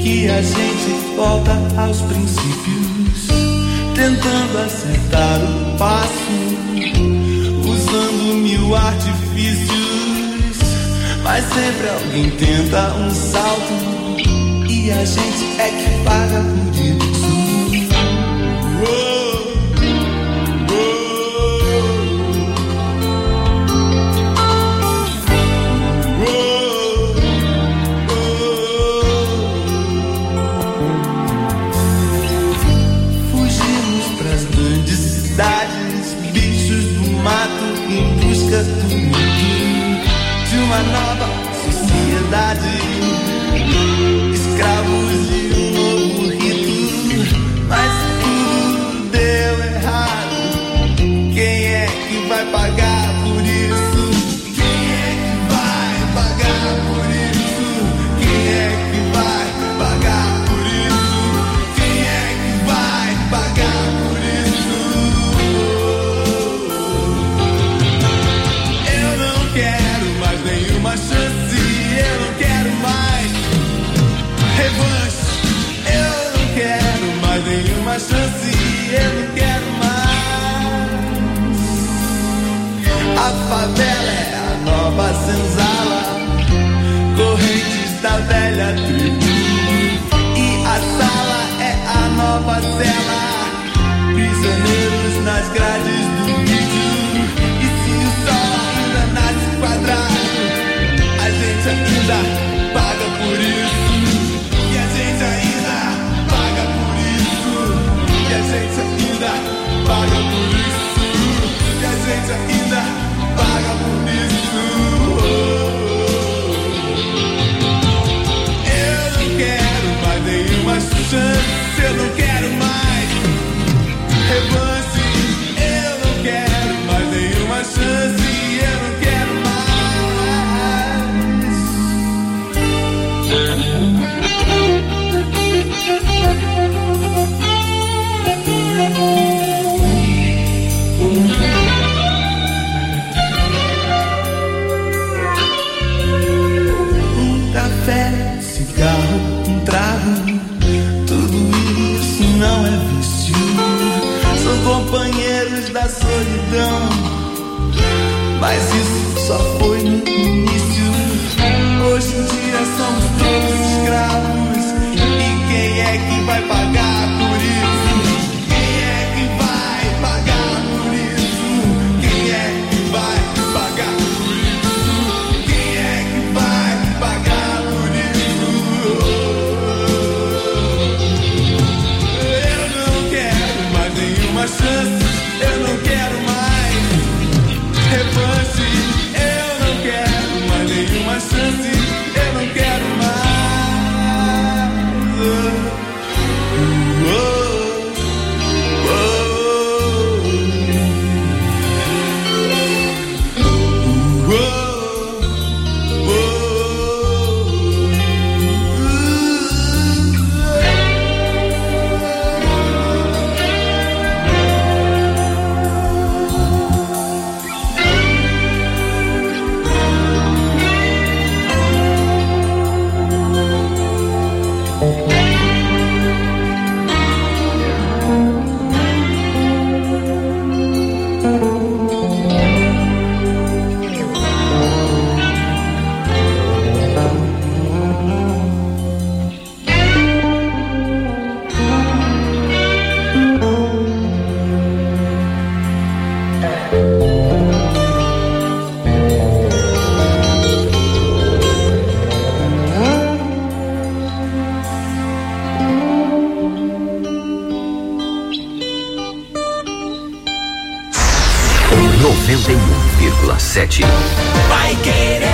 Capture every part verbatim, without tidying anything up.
que a gente volta aos princípios, tentando acertar o passo, usando mil artifícios, mas sempre alguém tenta um salto e a gente é que paga por isso. Oh. Do mundo, de uma nova sociedade, escravos de um novo rito, mas tudo deu errado. Quem é que vai pagar por isso? Quem é que vai pagar por isso? Quem é que vai pagar por isso? Quem é que vai pagar por isso? Nenhuma chance, eu não quero mais revanche. Eu não quero mais nenhuma chance, eu não quero mais. A favela é a nova senzala, correntes da velha tribo, e a sala é a nova cela, prisioneiros nas grades do vídeo. E se o sol ainda nasce quadrado, a gente ainda paga por isso. E a gente ainda paga por isso. E a gente ainda paga por isso. E a gente ainda paga por isso. Eu não quero mais nenhuma chance. Eu não quero mais revanche. Eu não quero mais nenhuma chance. Eu não quero mais. Um café, um cigarro, um trago, tudo isso não é vício. São companheiros da solidão, mas isso só foi no início. Hoje em dia somos todos escravos, e quem é que vai pagar por isso? Quem é que vai pagar por isso? Quem é que vai pagar por isso? Quem é que vai pagar por isso? Eu não quero mais nenhuma chance, eu não quero mais revanche. Eu não quero mais nenhuma chance, eu não quero mais. Oh, oh, oh, oh, noventa e um vírgula sete. Vai Querer.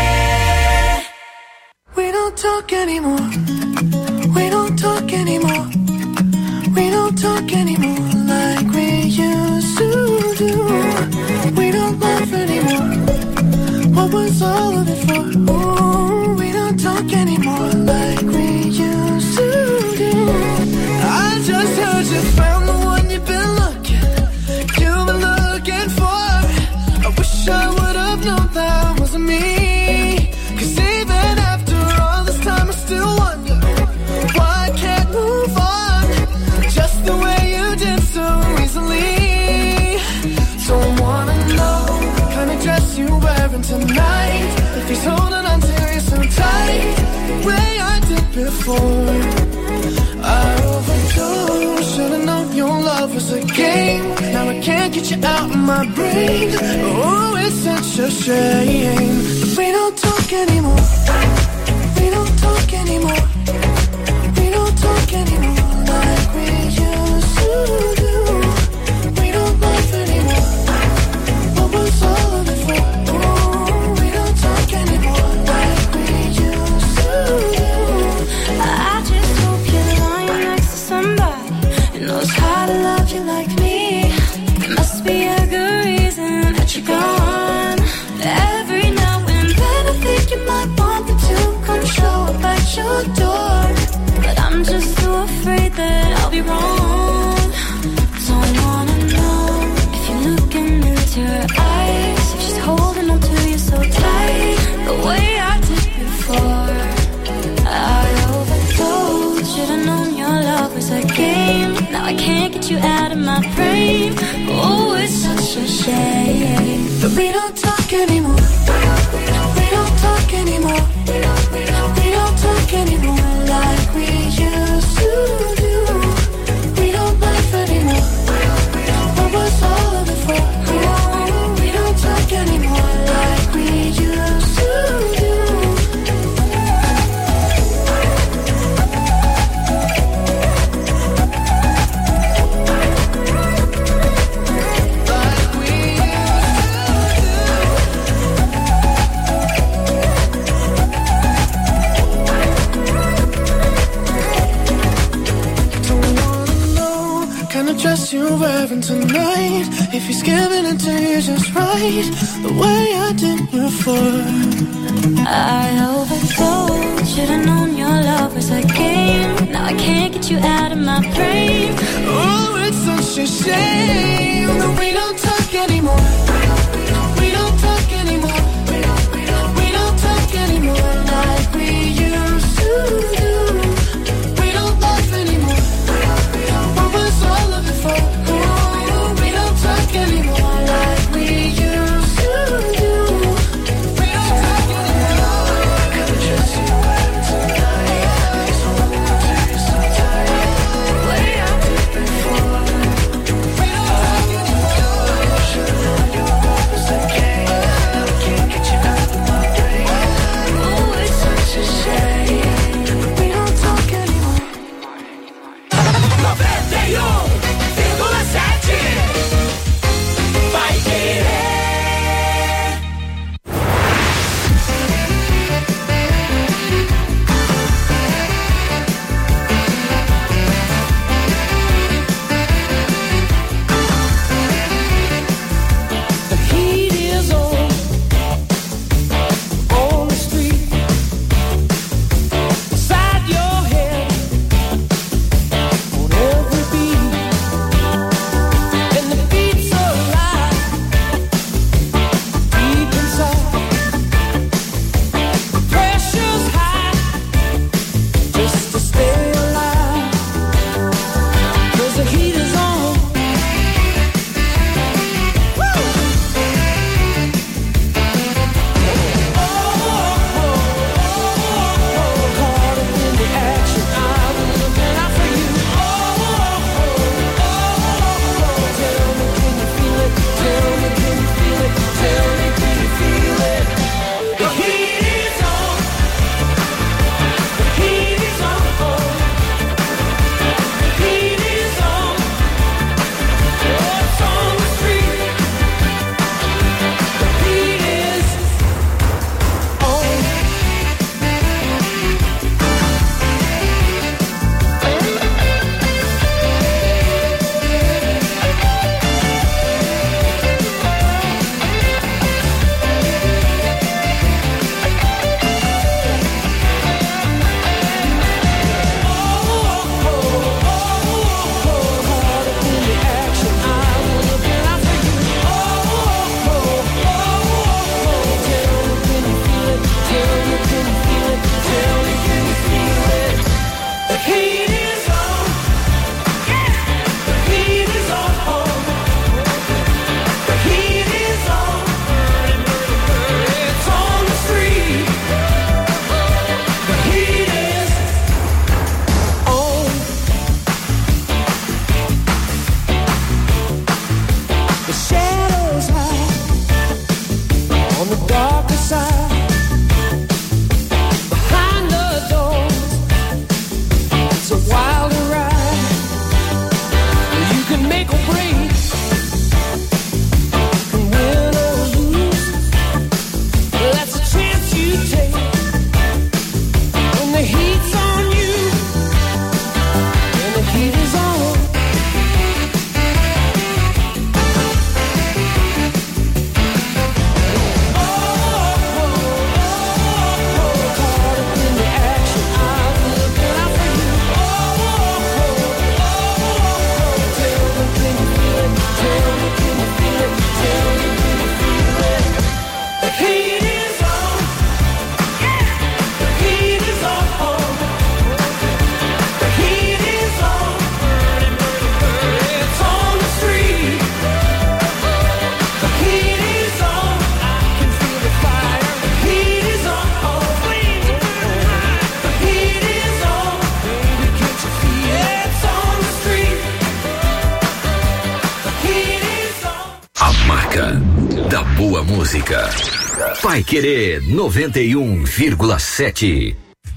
We don't talk anymore. We don't talk anymore. We don't talk anymore like we used to do. We don't laugh anymore. What was all of it for? Ooh, we don't talk anymore like we used to do. I just heard you found the one you've been looking, you've been looking for. I wish I would have known that wasn't me. Cause even after all this time I still wonder before. I overdosed, should've known your love was a game. Now I can't get you out of my brain. Oh, it's such a shame. We don't talk anymore. We don't talk anymore. We don't talk anymore like we used to do. We don't laugh anymore. What was all of it for? Oh, we don't talk anymore like we used to do. I just hope you're lying next to somebody who knows how to love you like me. There must be a good reason that you're gone. Every now and then I think you might want me to come show up at your door, but I'm just too afraid that I'll be wrong. So I wanna know if you're looking into her eyes, if she's holding on to you so tight, the way I did before. I overdosed, should've known your love was a game. Now I can't get you out of my brain. Oh, it's such a shame. But we don't talk anymore. We don't talk anymore. We don't talk anymore like we used to do. We don't laugh anymore. What was all of it for? Oh, we don't talk anymore like we used to do. Dress you're wearing tonight, if he's giving it to you just right, the way I did before. I overdosed, should've known your love was a game. Now I can't get you out of my brain. Oh, it's such a shame that we don't talk anymore. We don't talk anymore. We don't talk anymore like we used to do. We don't laugh anymore. What was all of it for? Oh, we don't talk anymore like we used to do. We don't talk anymore. Gotta trust you better tonight. So I'm gonna so tired. The way I did before. We don't talk anymore. Should've known your música. Paiquerê noventa e um vírgula sete.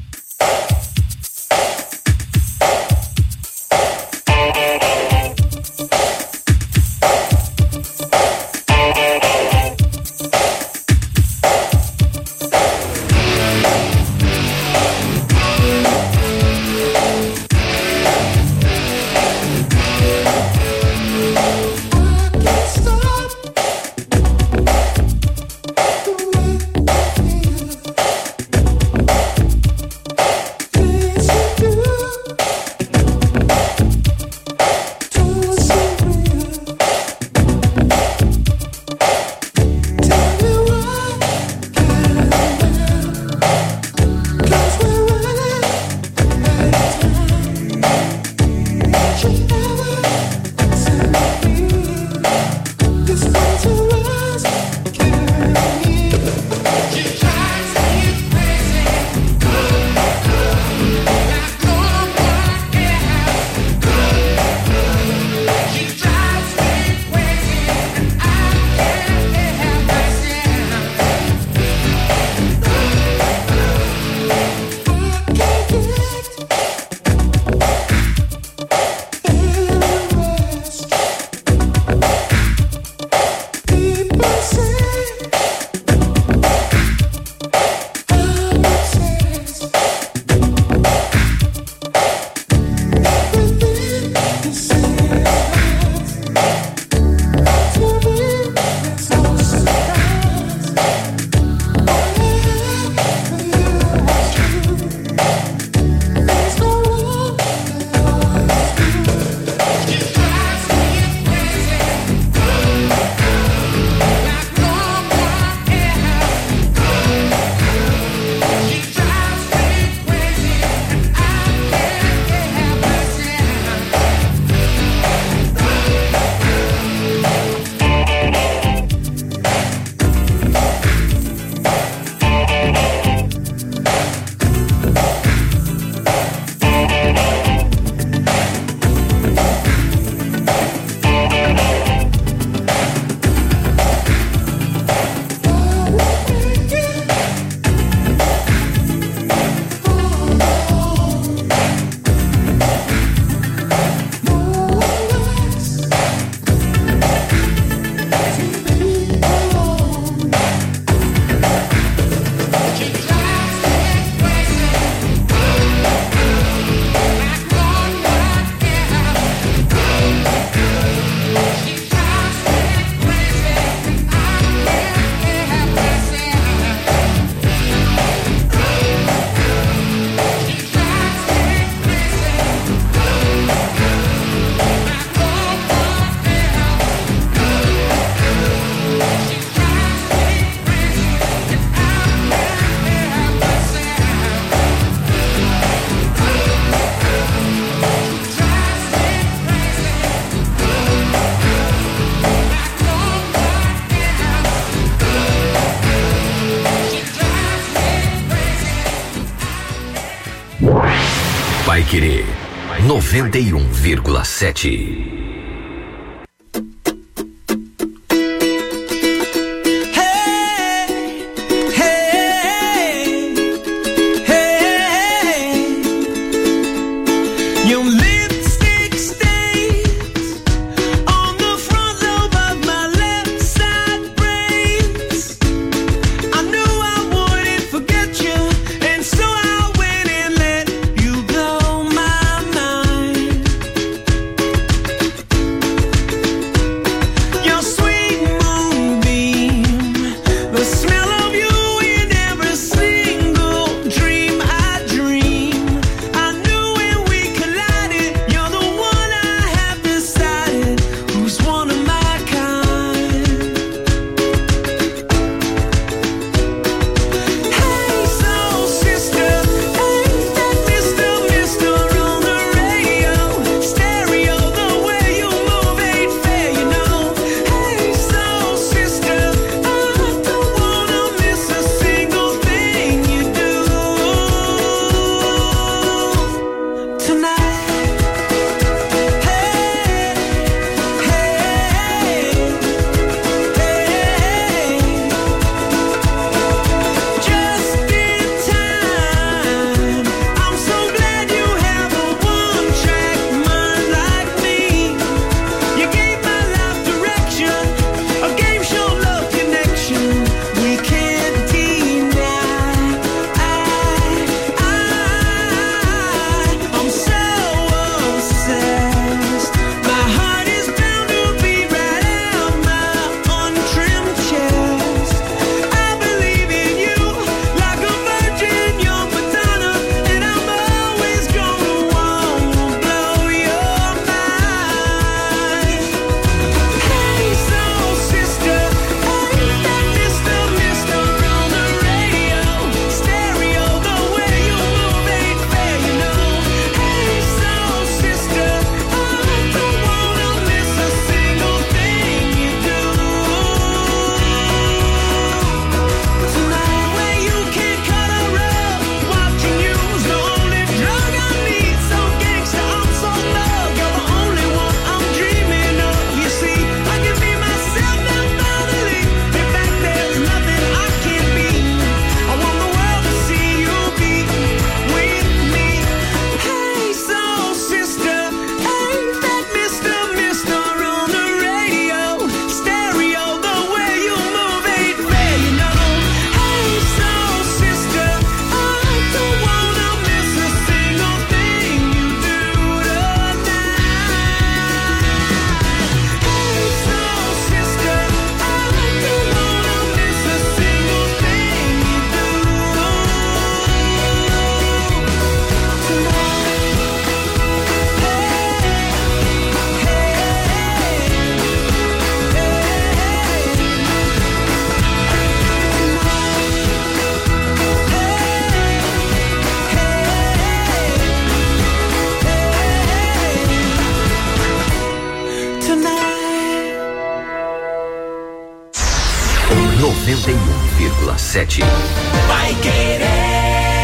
Paiquerê noventa e um vírgula sete. noventa e um vírgula sete. Vai Querer.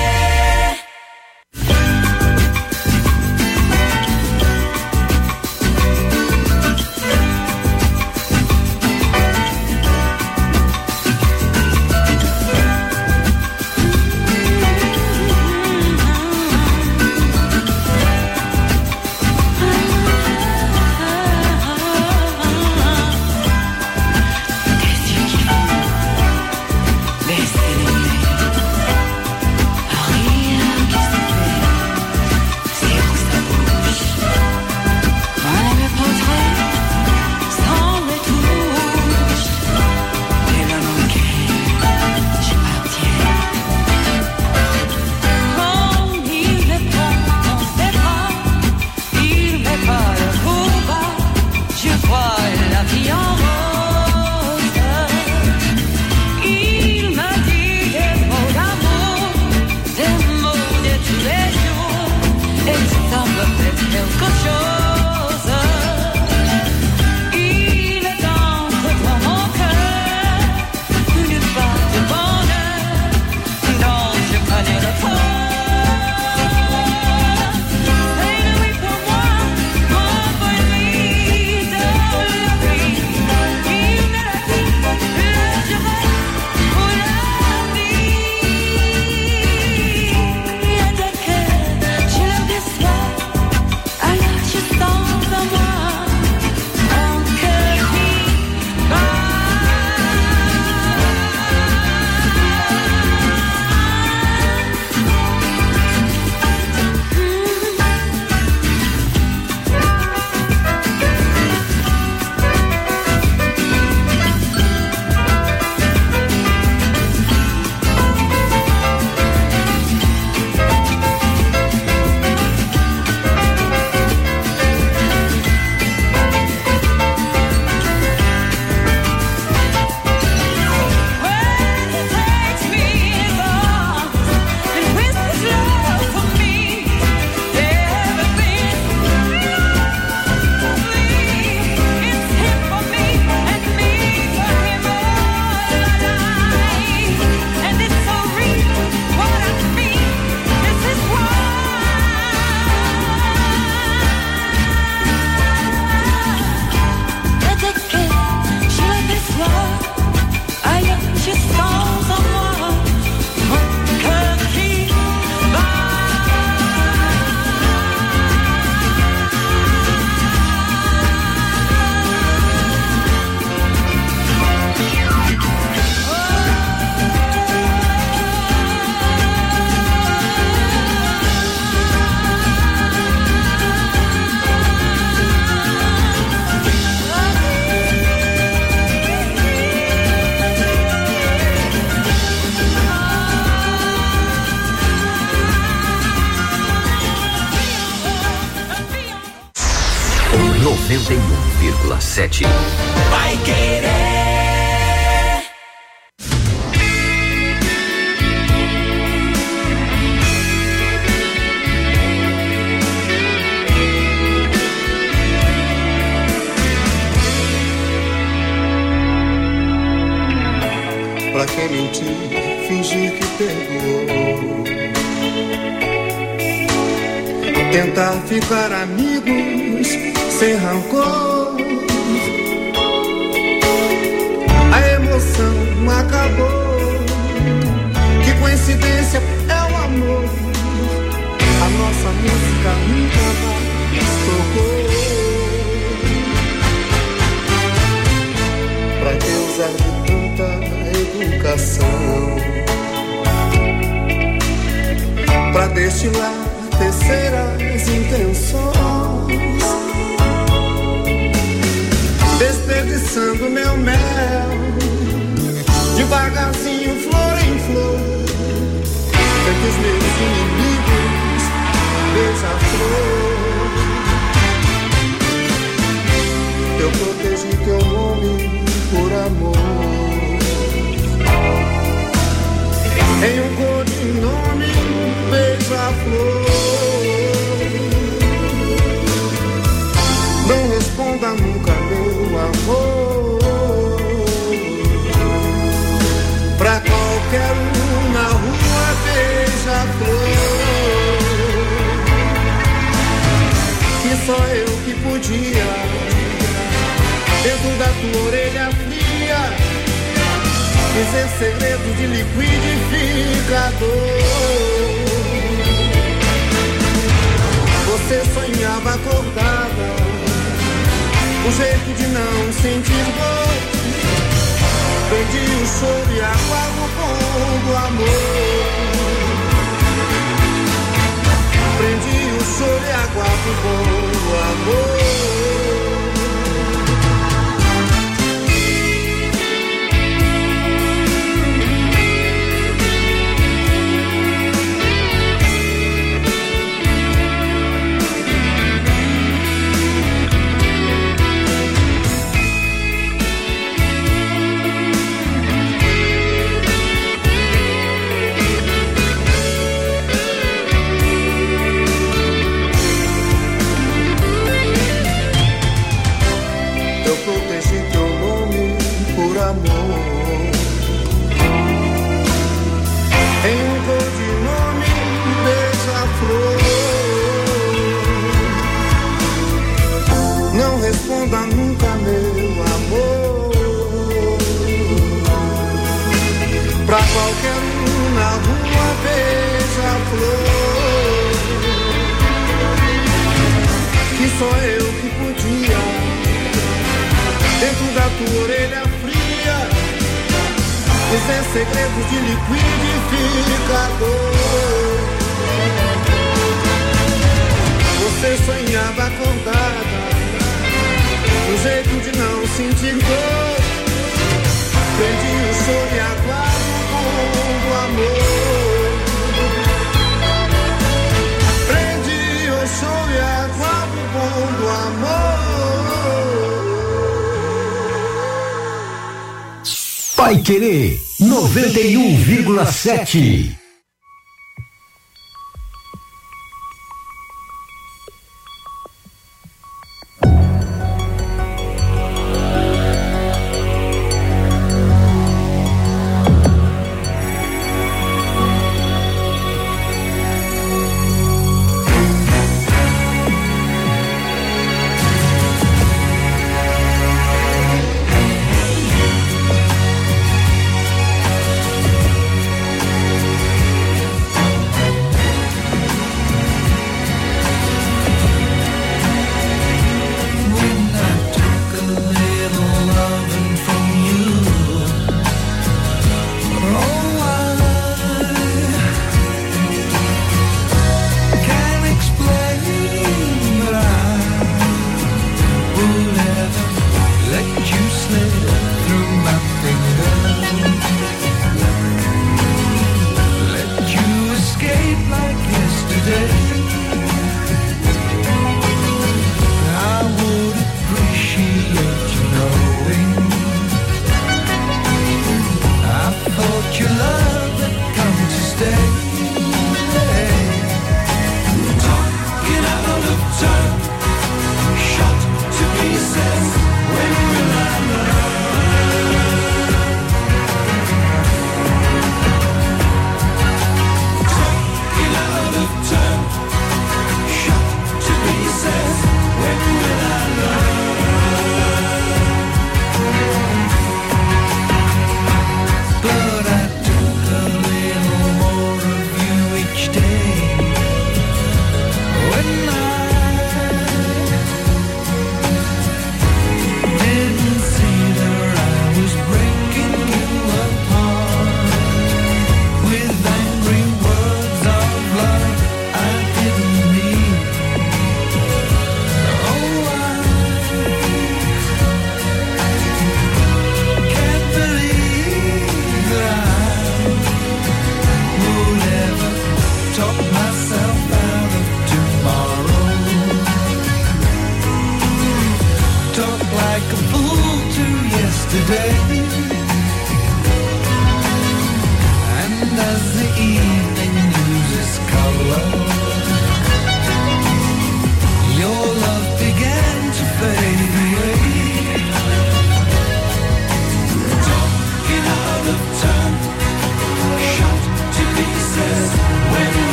noventa e um vírgula sete. Vai Querer. Pra quem mentir, fingir que perdoou, tentar ficar amigos sem rancor. A emoção acabou. Que coincidência é o amor. A nossa música nunca mais tocou. Pra que usar de tanta educação pra destilar terceiras intenções, desperdiçando meu mel, devagarzinho, flor em flor, pra que os meus inimigos beija-flor. só eu que podia, dentro da tua orelha fria, dizer segredo de liquidificador. Você sonhava acordada, um jeito de não sentir dor. Perdi o choro e água no pão do amor. Prendi o choro e água no pão do amor. Responda nunca, meu amor, pra qualquer um na rua, beija-flor, que só eu que podia, dentro da tua orelha fria, dizer segredos de liquidificador. Você sonhava acordada, um jeito de não sentir dor. Prendi o choro e aguardo o amor. Prendi o choro e aguardo o amor. Paiquerê noventa e um vírgula sete.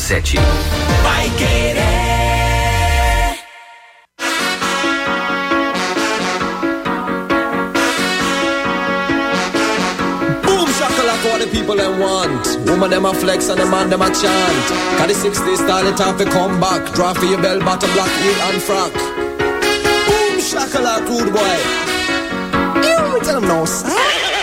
sete. Vai Querer. Boom shakalaka, what the people them want. Woman them a flex and the man them a chant. Cause the sixties style it off to come back. Draw for your bell bottom black heel and frock. Boom shakalaka, rude boy. You tell them no, sir.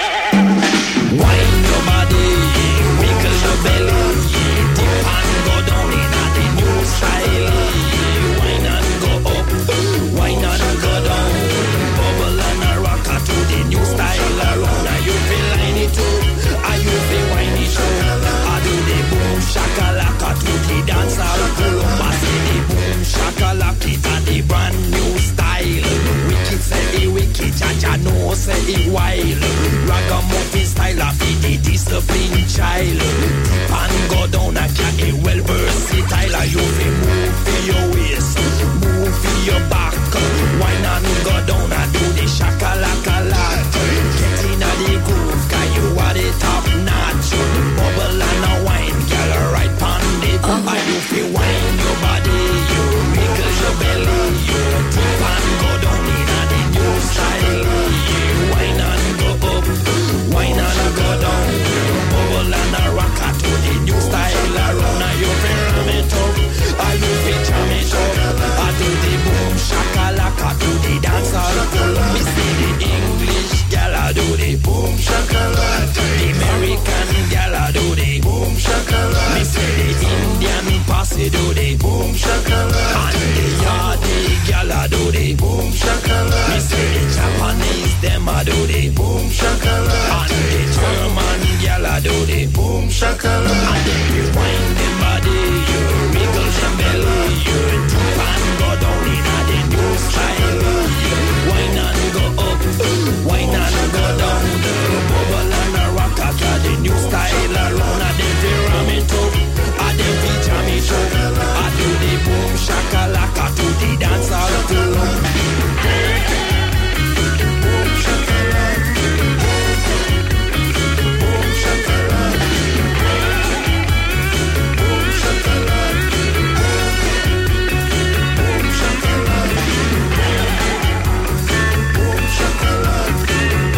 Wine your body, wiggle your belly, dip and go down in a the new style. Wine and go up, wine and go down, bubble and a rock to the new style. Around now you feel line it up, and you feel wine it up. I do the boom shakalaka to the dance hall floor. I say the boom shakalaka it a the brand new style. Wicked say it wicked, Jaja no say it wild. Ragamuffin style of it, the disciplined child. Dip and go down a cat, a well versatile. You feel move for your waist, move for your back. Wine and go down and do the shakalaka lot. Get in a the groove, cause you are the top notch. Bubble and a wine, girl, right pon it. And you feel wine your body, you wiggle your belly. You dip and go down in a the new style. You wine and go up, wine and go down. Bubble and a rock to the new style. Around now you feel ram it up, and you feel jam it up. I do the boom shakalaka to the dance hall full. Me see the English gal I do the boom shakalaka. The American gal I do the boom shakalaka. Me see the Indian posse do the boom shakalaka. And the Yardi gal I do the boom shakalaka. Me see the Japanese them I do the boom shakalaka. And the German gal I do the boom shakalaka. And then you wind them body, you wiggle them belly, you dip and go down in a the new style. Wine and go up, wine and go down. Bubble and a rock at the new style. Around a the ram it up, a the jam it up. I do the boom shakalaka to the dance hall floor. Boom shakalaka, boom shakalaka, boom shakalaka, boom shakalaka, boom shakalaka,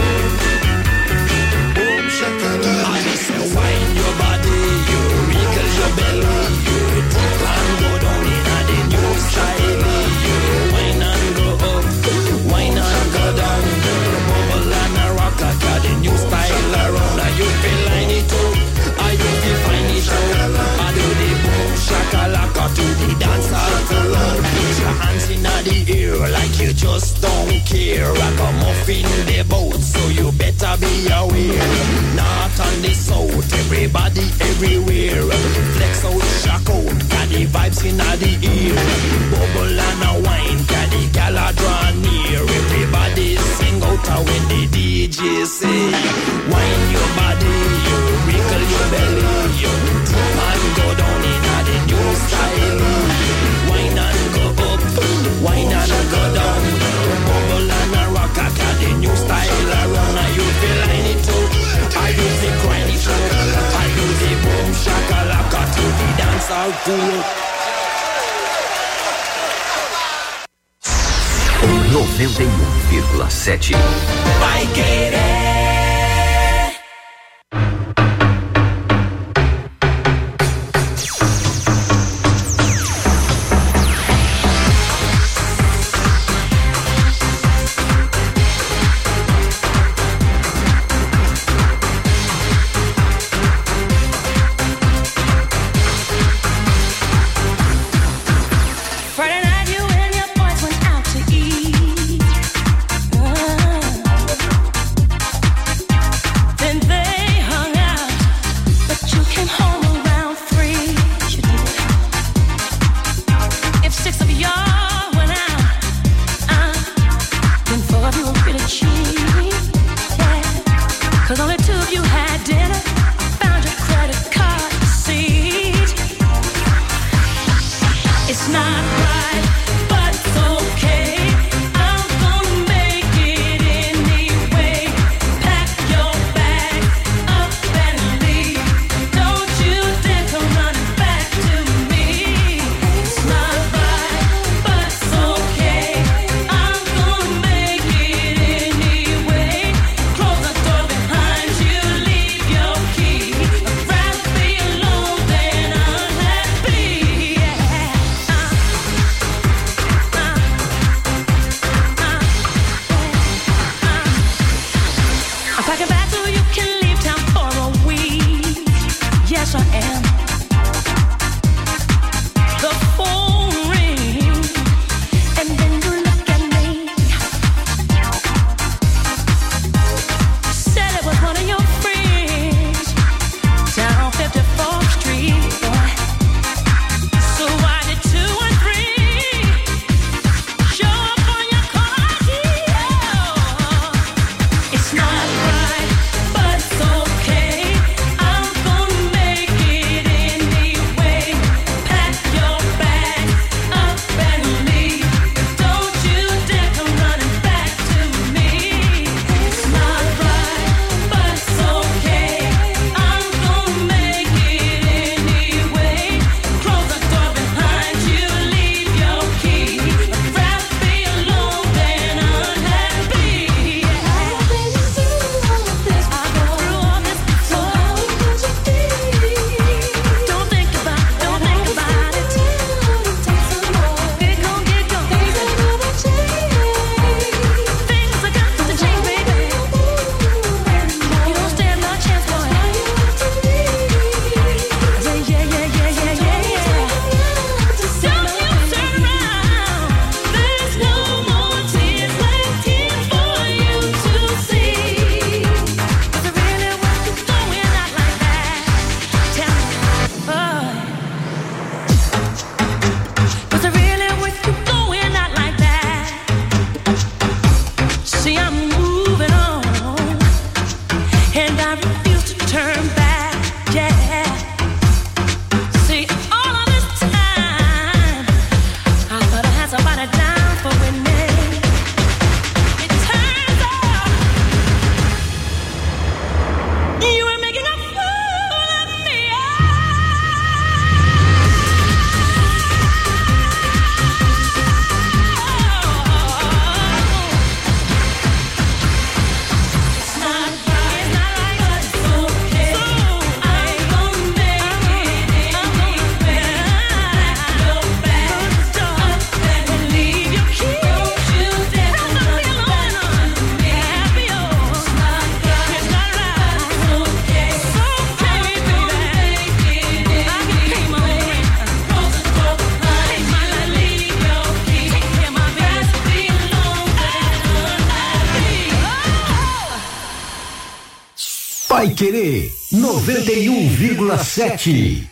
boom shakalaka. I just say wine your body, you wiggle your belly, you dip and go down in a the new style. You wine and go up, wine and go down. Bubble and a rock at the new style. Around now you feel line it up, and you feel find it out. I do the boom shakalaka to the dance hall floor. Put your hands in the air like you just don't care. Ragamuffin the boat, so you better be aware. North and the south, everybody everywhere. Flex out, shock out, got the vibes in the ear. Bubble and a wine, got the gala draw near. Everybody sing out when the D J say, wine your body, you wiggle your belly, you dip and go down in a the new style. Wine and go up, wine and go down. Bubble and a rock at the new style. Around now you feel line it up, I do the grind it up, I do the boom shakalaka to the dance hall full. noventa e um vírgula sete. Vai Querer. Friday night you and your boys went out to eat. To Paiquerê noventa e um vírgula sete.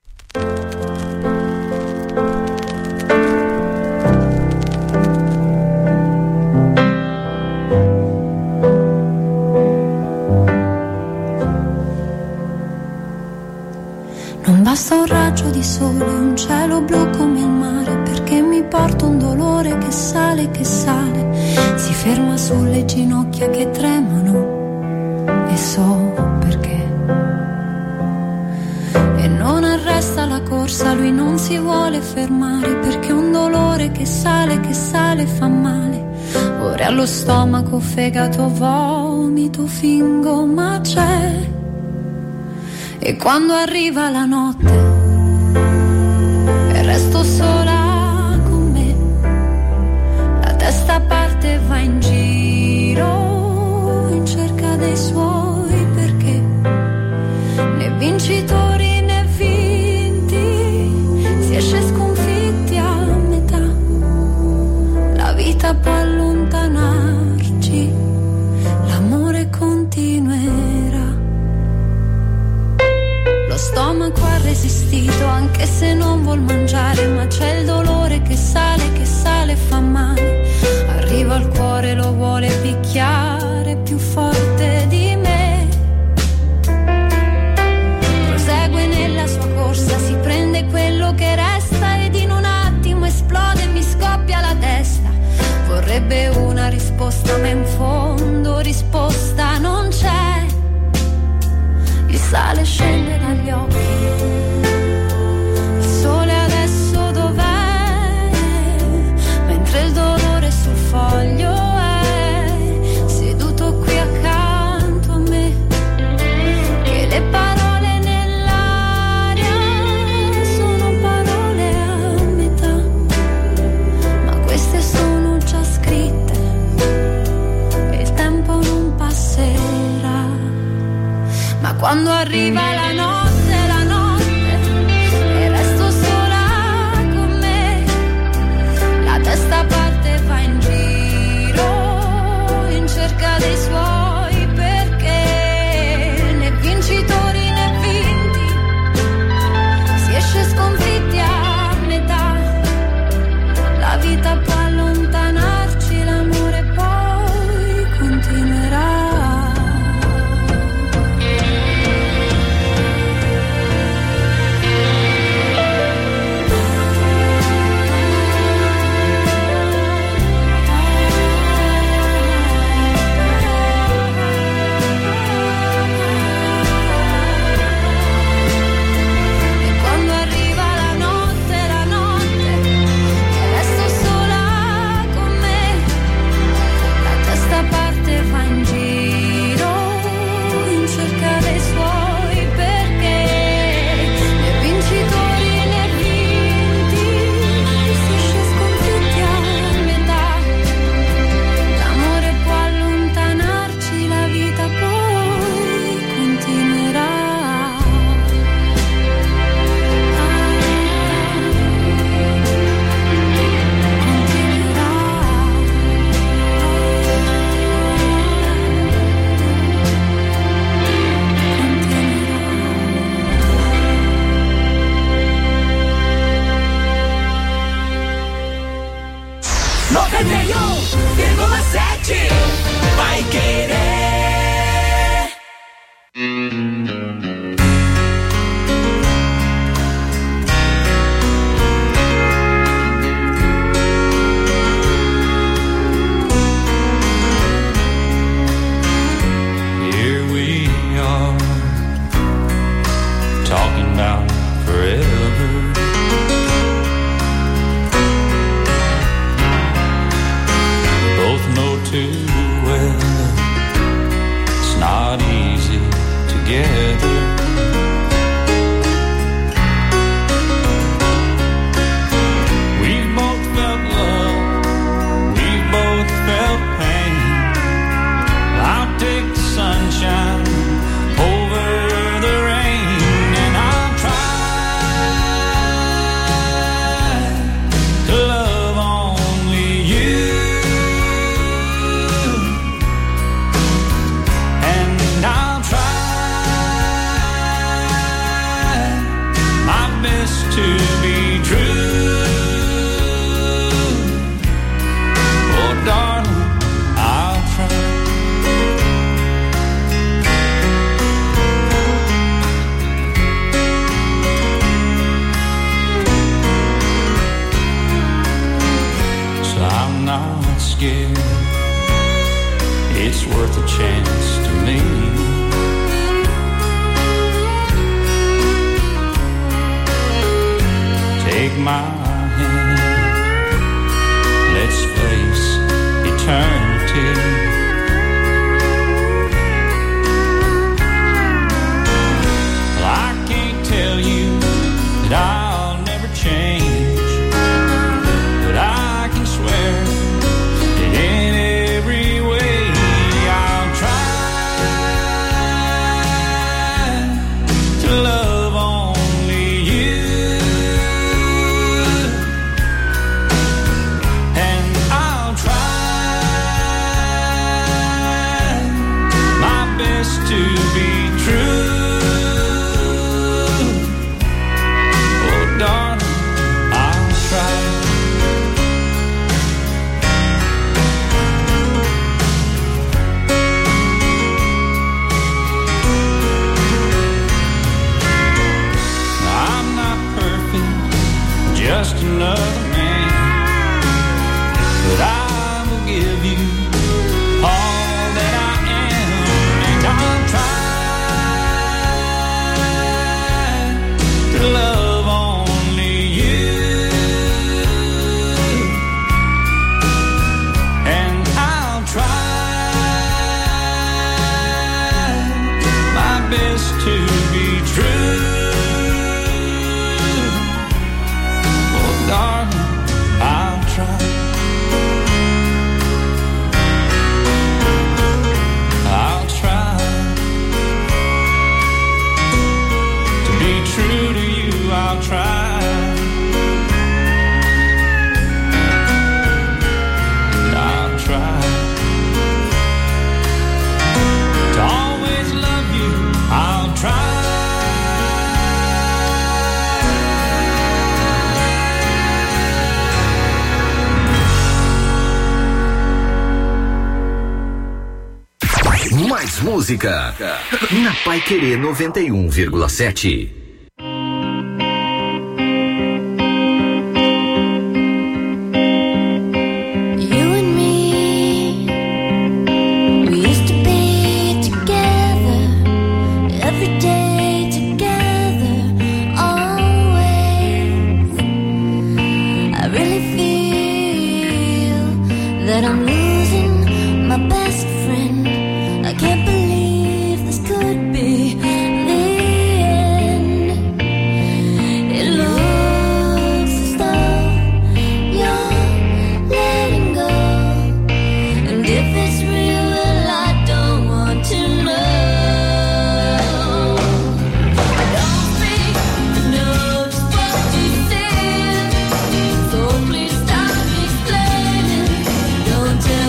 Non basta un raggio di sole, un cielo blu come il mare, perché mi porta un dolore che sale, che sale, si ferma sulle ginocchia che tremano, e so perché. E non arresta la corsa, lui non si vuole fermare, perché un dolore che sale, che sale fa male. Ora allo stomaco, fegato, vomito, fingo, ma c'è. E quando arriva la notte e resto sola con me, la testa parte e va in giro in cerca dei suoi perché, né vincitori né vinti, si esce sconfitti a metà. La vita può allontanarci, l'amore continuerà. Lo stomaco ha resistito anche se non vuol mangiare, ma c'è il dolore che sale, che sale, fa male. Arriva al cuore, lo vuole picchiare più forte di me. Prosegue nella sua corsa, si prende quello che resta ed in un attimo esplode e mi scoppia la testa. Vorrebbe una risposta ma in fondo risposta non c'è. Il sale scende dagli occhi, il sole adesso dov'è? Mentre il dolore sul foglio è seduto qui accanto a me, che le parole nell'aria sono parole a metà, ma queste sono già scritte e il tempo non passerà. Ma quando arriva la notte, la notte, e resto sola con me, la testa parte e va in giro in cerca dei suoi perché, né vincitori né vinti, si esce sconfitti a metà. La vita può allontanarci, l'amore poi continuerà. scared. It's worth a chance to me. Take my hand, let's face eternity. Well, I can't tell you that I'll never change, but I can swear that in every way I'll try to love only you. To be true, oh darling, I'll try. I'm not perfect, just another man, but I will give you all that I am, and I'll try to love only you, and I'll try my best to be true, oh darling, I'll try. I'll try to be true to you. I'll try. I'll try to always love you. I'll try. Mais música na Paiquerê noventa e um vírgula sete. That I'm losing my best friend. I can't believe this could be the end. It looks as though you're letting go, and if it's real, well, I don't want to know. Don't think I know just what you said, so please stop explaining. Don't tell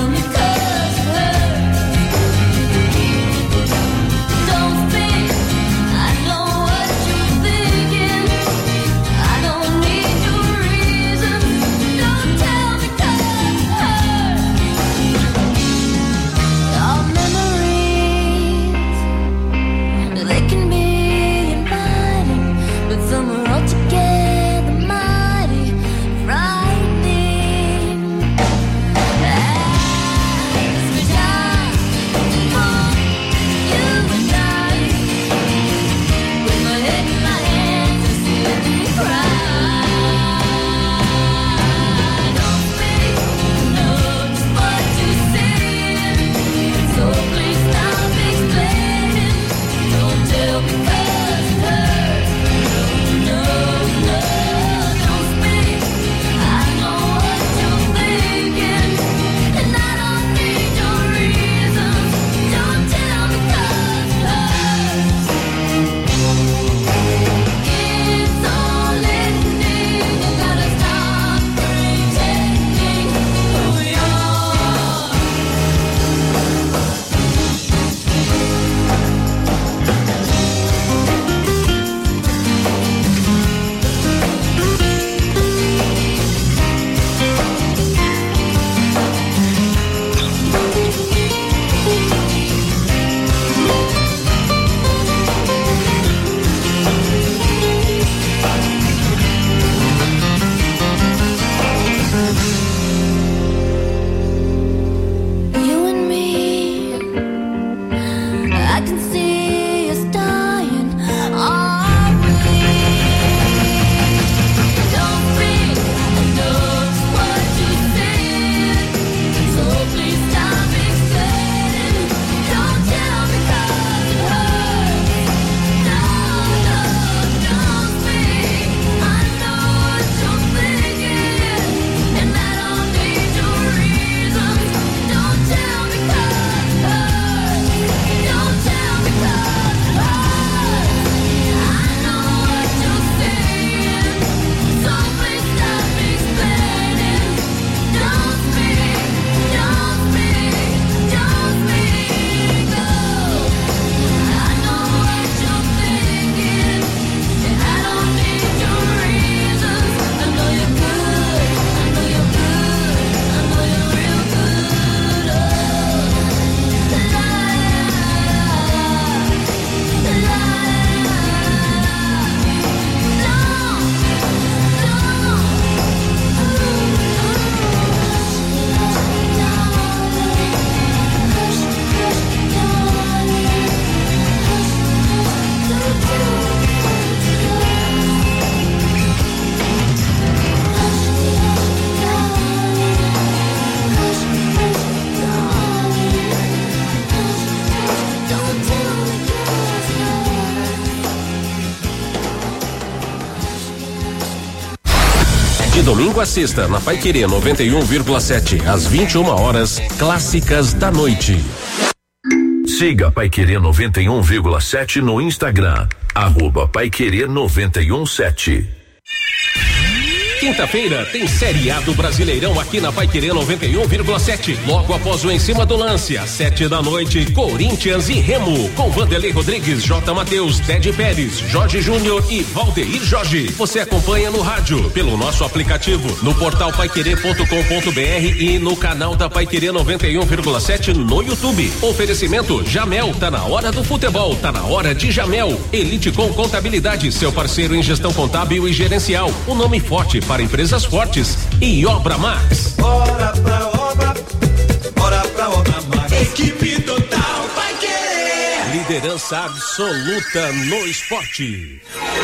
domingo a sexta, na Paiquerê noventa e um vírgula sete, às vinte e uma horas, clássicas da noite. Siga Paiquerê noventa e um vírgula sete no Instagram, arroba Paiquerê noventa e um sete. Quinta-feira tem Série A do Brasileirão aqui na Paiquerê noventa e um vírgula sete. Logo após o Em Cima do Lance, às sete da noite, Corinthians e Remo, com Vanderlei Rodrigues, J. Matheus, Ted Pérez, Jorge Júnior e Valdeir Jorge. Você acompanha no rádio, pelo nosso aplicativo, no portal paiquerê ponto com ponto br e no canal da Paiquerê noventa e um vírgula sete no YouTube. Oferecimento Jamel, tá na hora do futebol, tá na hora de Jamel. Elite com Contabilidade, seu parceiro em gestão contábil e gerencial. O nome forte para empresas fortes. E Obra Max. Bora pra obra, bora pra Obra Max. Equipe total vai querer. Liderança absoluta no esporte.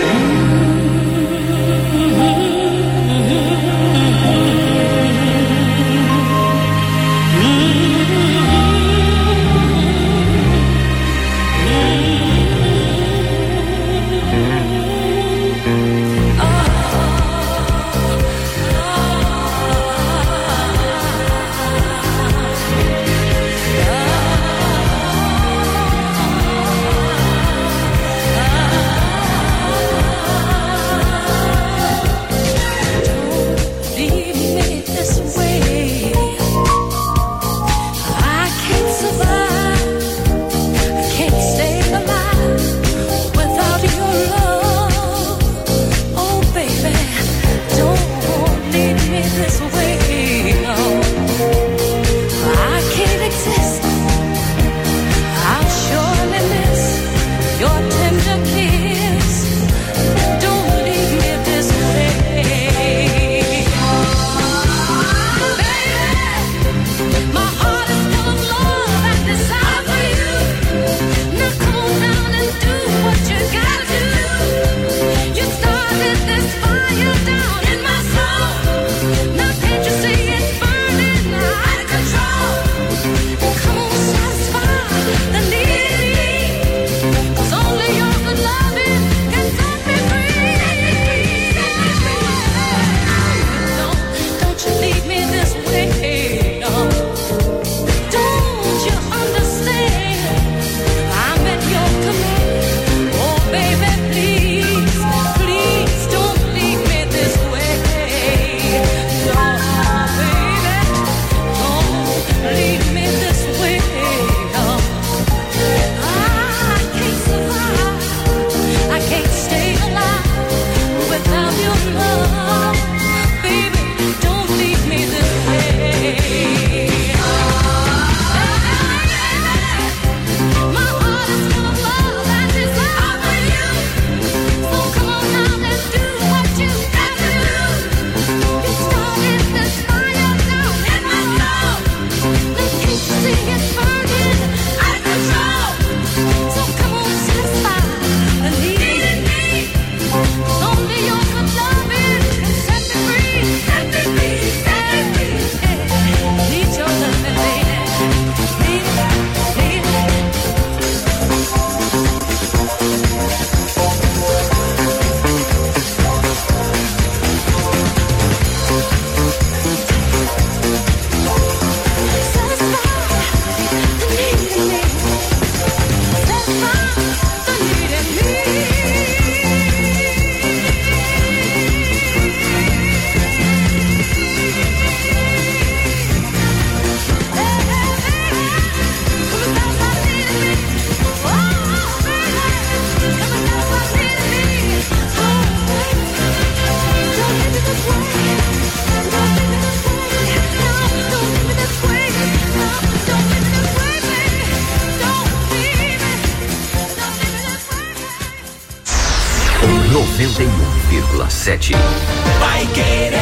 noventa e um vírgula sete. Vai querer.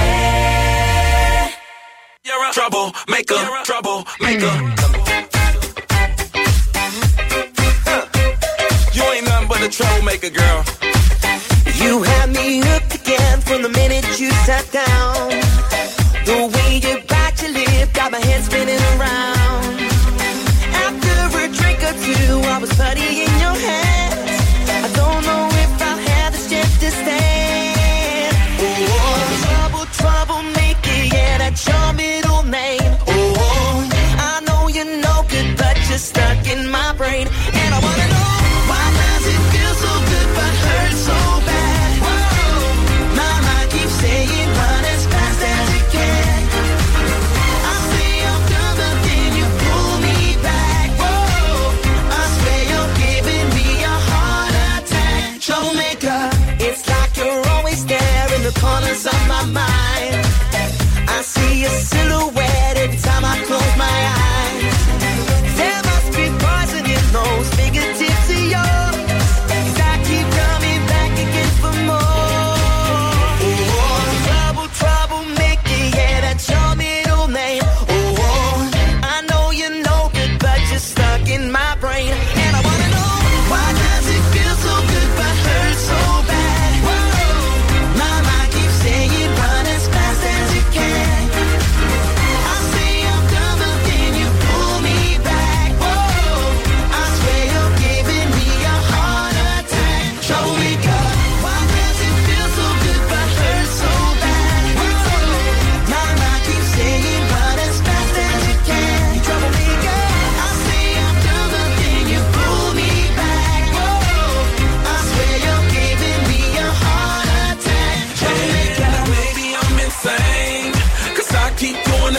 You're a troublemaker, troublemaker. You ain't nothing but a troublemaker, girl. You had me hooked again from the minute you sat down. The way you bite your lip got my head spinning around. After a drink or two, I was putty in your hands. I don't know if I'll have the strength to stand. Oh, trouble, trouble.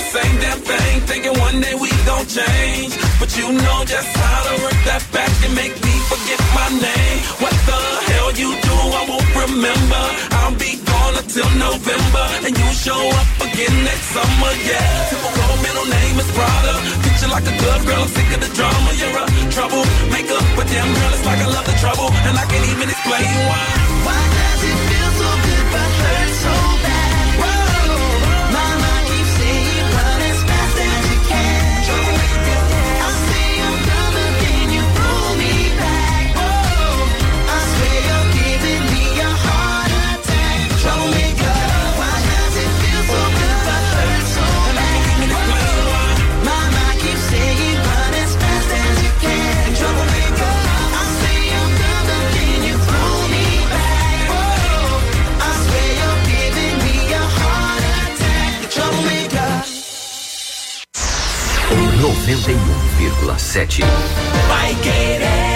same damn thing, thinking one day we gon' change. But you know just how to work that back and make me forget my name. What the hell you do, I won't remember. I'll be gone until November, and you show up again next summer, yeah. Typical middle name is Prada. Picture like a good girl, I'm sick of the drama. You're a troublemaker, but damn girl, it's like I love the trouble, and I can't even explain why. Why does it feel so good but hurt so bad? Whoa, my mind keeps saying run as fast as you can. I say I'm coming, can you pull me back? Whoa, I swear you're giving me a heart attack. Troublemaker, why does it feel so good but hurt so bad? Whoa, my mind keeps saying run as fast as you can. Troublemaker, I say I'm coming, can you pull me back? Whoa, I swear you're giving me a heart attack. Troublemaker. noventa e um vírgula sete. Vai querer.